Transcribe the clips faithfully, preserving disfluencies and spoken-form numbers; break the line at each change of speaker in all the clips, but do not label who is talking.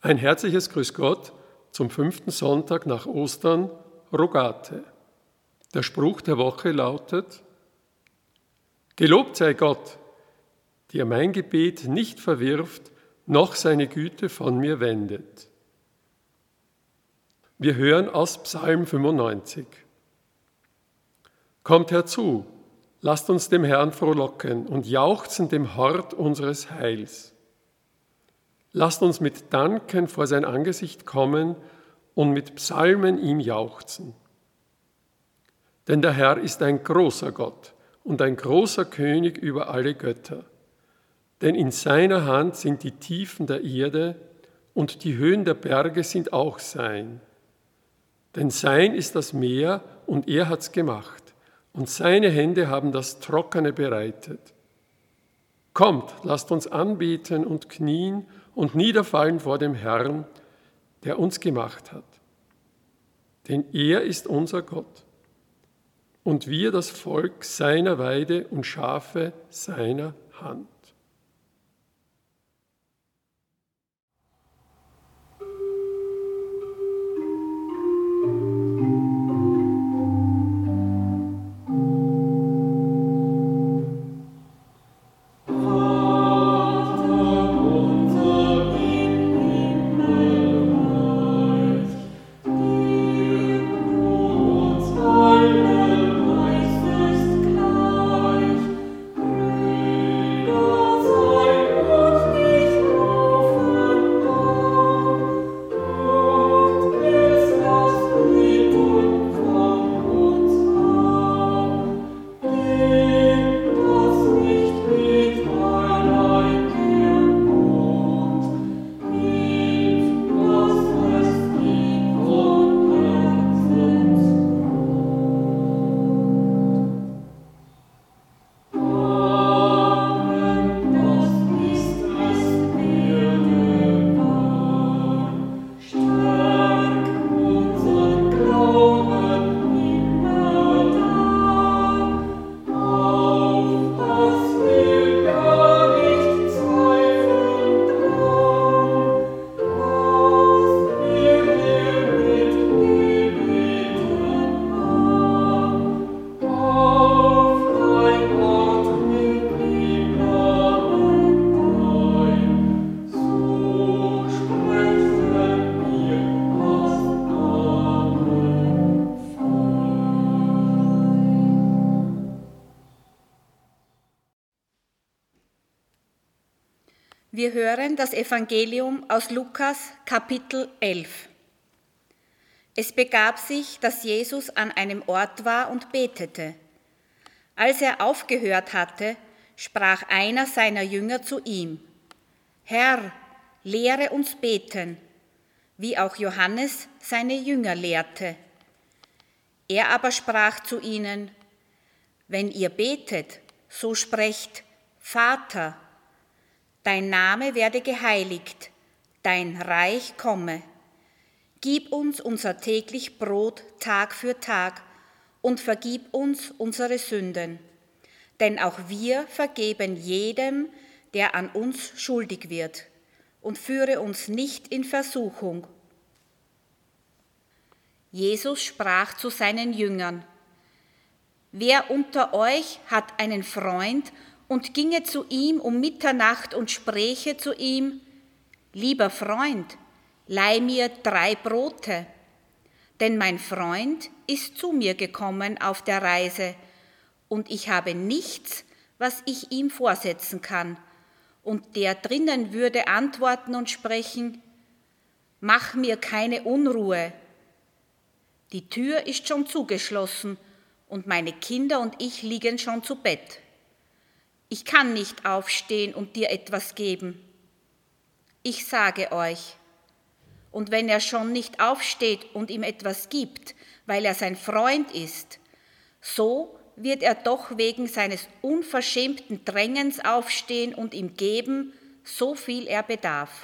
Ein herzliches Grüß Gott zum fünften Sonntag nach Ostern, Rogate. Der Spruch der Woche lautet: Gelobt sei Gott, der mein Gebet nicht verwirft, noch seine Güte von mir wendet. Wir hören aus Psalm fünfundneunzig. Kommt herzu, lasst uns dem Herrn frohlocken und jauchzen dem Hort unseres Heils. Lasst uns mit Danken vor sein Angesicht kommen und mit Psalmen ihm jauchzen. Denn der Herr ist ein großer Gott und ein großer König über alle Götter. Denn in seiner Hand sind die Tiefen der Erde und die Höhen der Berge sind auch sein. Denn sein ist das Meer und er hat's gemacht und seine Hände haben das Trockene bereitet. Kommt, lasst uns anbeten und knien und niederfallen vor dem Herrn, der uns gemacht hat. Denn er ist unser Gott und wir das Volk seiner Weide und Schafe seiner Hand.
Wir hören das Evangelium aus Lukas, Kapitel elf. Es begab sich, dass Jesus an einem Ort war und betete. Als er aufgehört hatte, sprach einer seiner Jünger zu ihm: Herr, lehre uns beten, wie auch Johannes seine Jünger lehrte. Er aber sprach zu ihnen: Wenn ihr betet, so sprecht: Vater, dein Name werde geheiligt, dein Reich komme. Gib uns unser täglich Brot Tag für Tag und vergib uns unsere Sünden, denn auch wir vergeben jedem, der an uns schuldig wird, und führe uns nicht in Versuchung. Jesus sprach zu seinen Jüngern: Wer unter euch hat einen Freund und ginge zu ihm um Mitternacht und spräche zu ihm: Lieber Freund, leih mir drei Brote, denn mein Freund ist zu mir gekommen auf der Reise, und ich habe nichts, was ich ihm vorsetzen kann. Und der drinnen würde antworten und sprechen: Mach mir keine Unruhe. Die Tür ist schon zugeschlossen und meine Kinder und ich liegen schon zu Bett. Ich kann nicht aufstehen und dir etwas geben. Ich sage euch, und wenn er schon nicht aufsteht und ihm etwas gibt, weil er sein Freund ist, so wird er doch wegen seines unverschämten Drängens aufstehen und ihm geben, so viel er bedarf.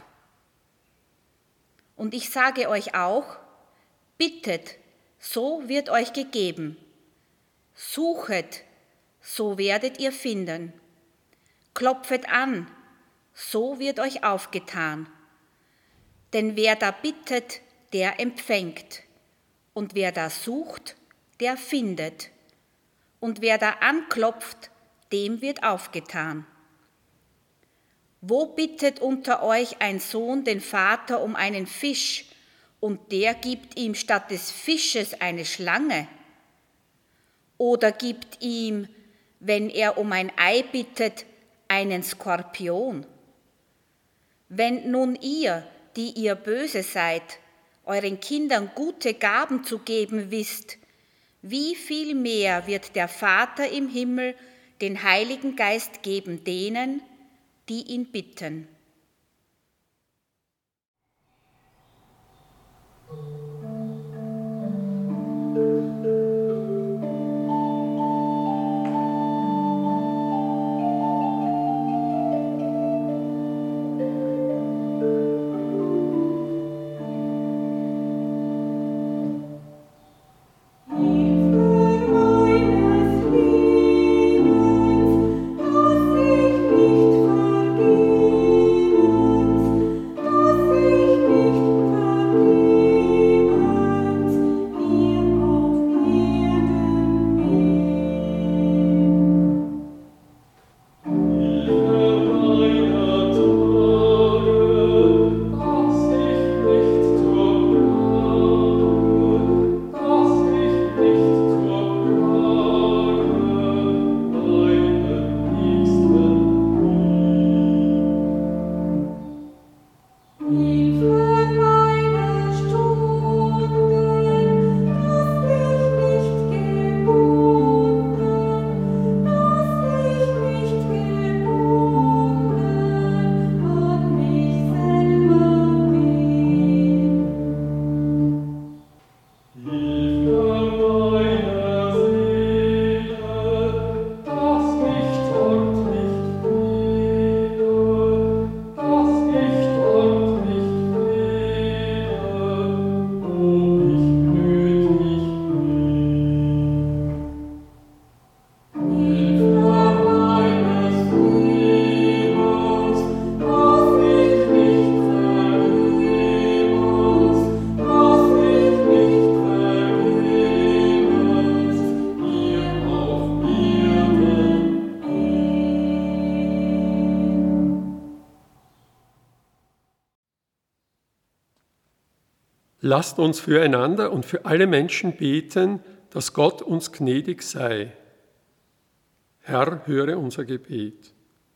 Und ich sage euch auch: Bittet, so wird euch gegeben. Suchet, so werdet ihr finden. Klopfet an, so wird euch aufgetan. Denn wer da bittet, der empfängt. Und wer da sucht, der findet. Und wer da anklopft, dem wird aufgetan. Wo bittet unter euch ein Sohn den Vater um einen Fisch, und der gibt ihm statt des Fisches eine Schlange? Oder gibt ihm, wenn er um ein Ei bittet, einen Skorpion? Wenn nun ihr, die ihr böse seid, euren Kindern gute Gaben zu geben wisst, wie viel mehr wird der Vater im Himmel den Heiligen Geist geben denen, die ihn bitten.
Lasst uns füreinander und für alle Menschen beten, dass Gott uns gnädig sei. Herr, höre unser Gebet.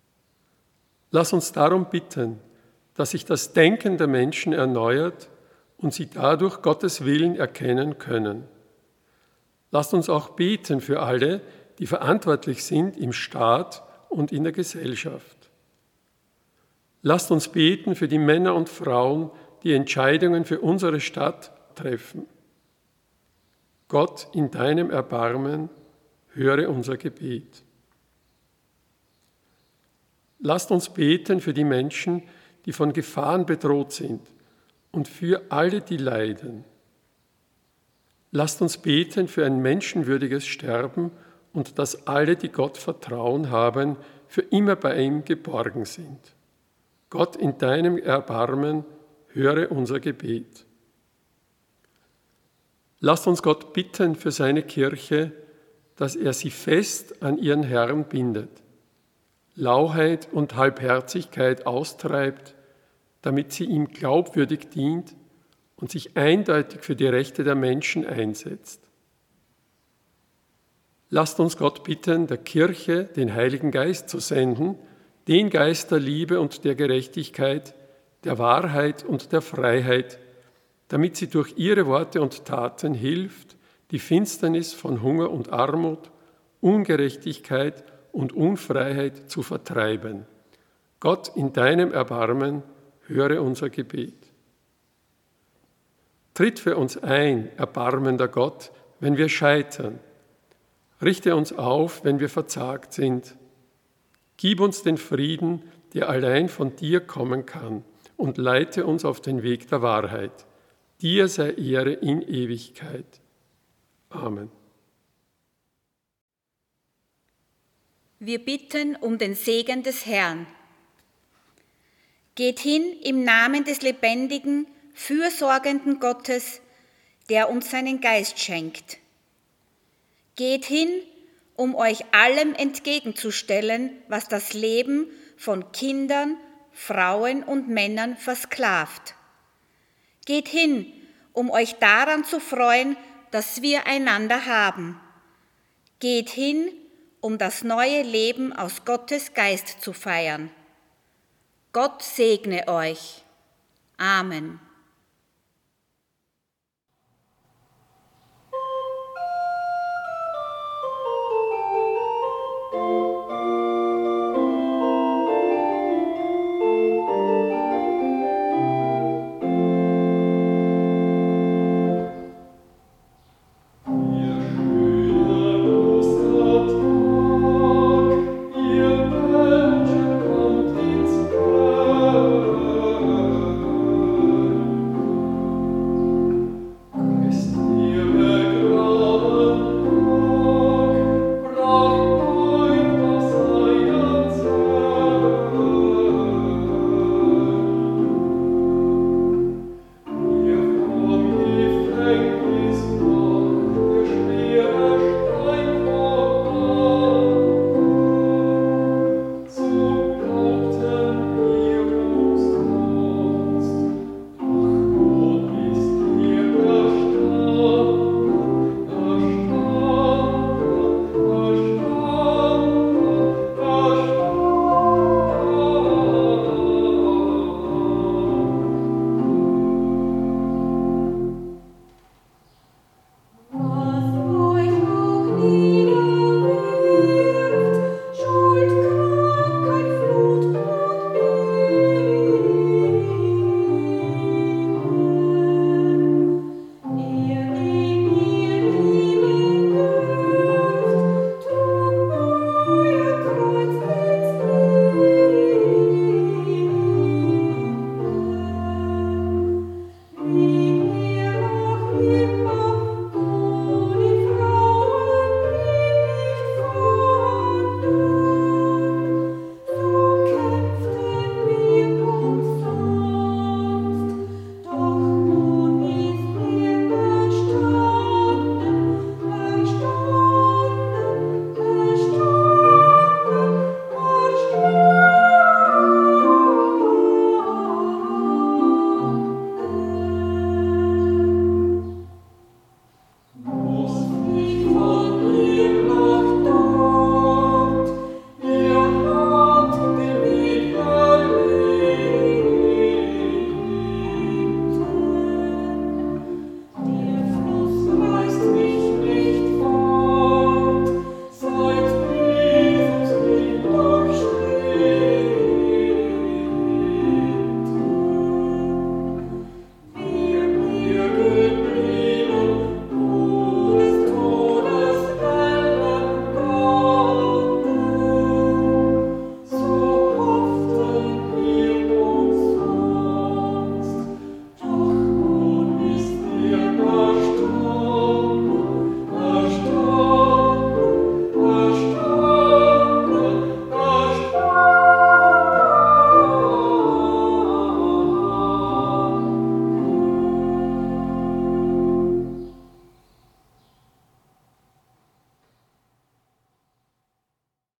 Lass uns darum bitten, dass sich das Denken der Menschen erneuert und sie dadurch Gottes Willen erkennen können. Lasst uns auch beten für alle, die verantwortlich sind im Staat und in der Gesellschaft. Lasst uns beten für die Männer und Frauen, die Entscheidungen für unsere Stadt treffen. Gott, in deinem Erbarmen, höre unser Gebet. Lasst uns beten für die Menschen, die von Gefahren bedroht sind und für alle, die leiden. Lasst uns beten für ein menschenwürdiges Sterben und dass alle, die Gott Vertrauen haben, für immer bei ihm geborgen sind. Gott, in deinem Erbarmen, höre unser Gebet. Lasst uns Gott bitten für seine Kirche, dass er sie fest an ihren Herrn bindet, Lauheit und Halbherzigkeit austreibt, damit sie ihm glaubwürdig dient und sich eindeutig für die Rechte der Menschen einsetzt. Lasst uns Gott bitten, der Kirche den Heiligen Geist zu senden, den Geist der Liebe und der Gerechtigkeit, der Wahrheit und der Freiheit, damit sie durch ihre Worte und Taten hilft, die Finsternis von Hunger und Armut, Ungerechtigkeit und Unfreiheit zu vertreiben. Gott, in deinem Erbarmen, höre unser Gebet. Tritt für uns ein, erbarmender Gott, wenn wir scheitern. Richte uns auf, wenn wir verzagt sind. Gib uns den Frieden, der allein von dir kommen kann, und leite uns auf den Weg der Wahrheit. Dir sei Ehre in Ewigkeit. Amen.
Wir bitten um den Segen des Herrn. Geht hin im Namen des Lebendigen fürsorgenden Gottes, der uns seinen Geist schenkt. Geht hin, um euch allem entgegenzustellen, was das Leben von Kindern, Frauen und Männern versklavt. Geht hin, um euch daran zu freuen, dass wir einander haben. Geht hin, um das neue Leben aus Gottes Geist zu feiern. Gott segne euch. Amen.